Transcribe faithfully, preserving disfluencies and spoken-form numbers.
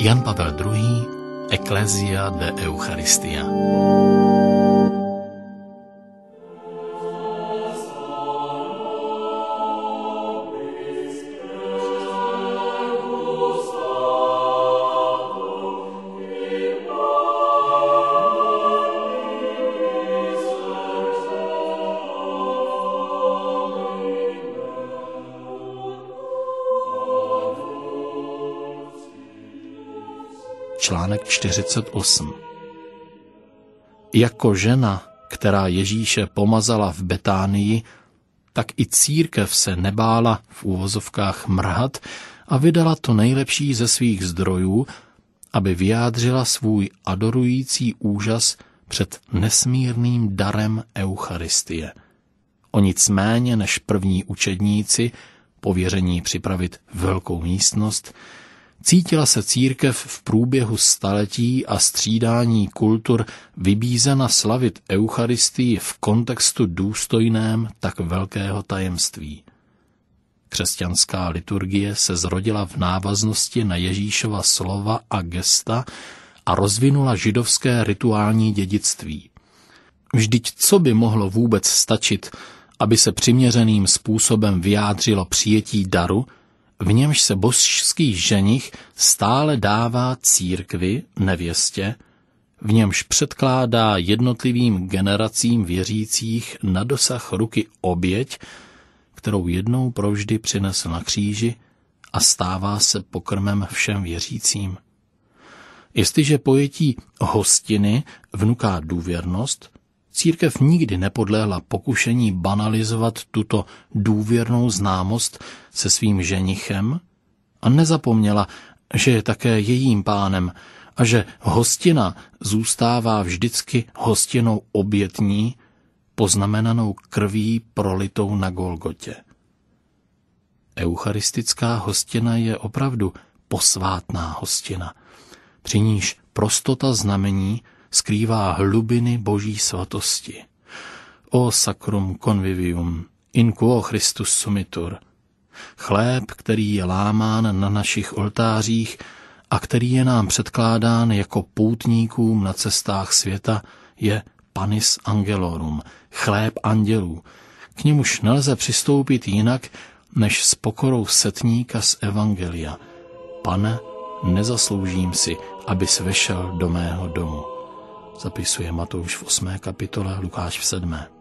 Jan Pavel druhý. Ecclesia de Eucharistia. Článek čtyřicet osm. Jako žena, která Ježíše pomazala v Betánii, tak i církev se nebála v úvozovkách mrhat a vydala to nejlepší ze svých zdrojů, aby vyjádřila svůj adorující úžas před nesmírným darem Eucharistie. O nic méně než první učedníci, pověření připravit velkou místnost, cítila se církev v průběhu staletí a střídání kultur vybízena slavit Eucharistii v kontextu důstojném tak velkého tajemství. Křesťanská liturgie se zrodila v návaznosti na Ježíšova slova a gesta a rozvinula židovské rituální dědictví. Vždyť co by mohlo vůbec stačit, aby se přiměřeným způsobem vyjádřilo přijetí daru, v němž se božský ženich stále dává církvi, nevěstě, v němž předkládá jednotlivým generacím věřících na dosah ruky oběť, kterou jednou provždy přinesl na kříži a stává se pokrmem všem věřícím. Jestliže pojetí hostiny vnuká důvěrnost, církev nikdy nepodlehla pokušení banalizovat tuto důvěrnou známost se svým ženichem a nezapomněla, že je také jejím pánem a že hostina zůstává vždycky hostinou obětní, poznamenanou krví prolitou na Golgotě. Eucharistická hostina je opravdu posvátná hostina, při níž prostota znamení skrývá hlubiny boží svatosti. O sacrum convivium, in quo Christus sumitur. Chléb, který je lámán na našich oltářích a který je nám předkládán jako poutníkům na cestách světa, je panis angelorum, chléb andělů. K němuž nelze přistoupit jinak, než s pokorou setníka z evangelia. Pane, nezasloužím si, abys vešel do mého domu. Zapisuje Matouš v osmé kapitole, Lukáš v sedmé.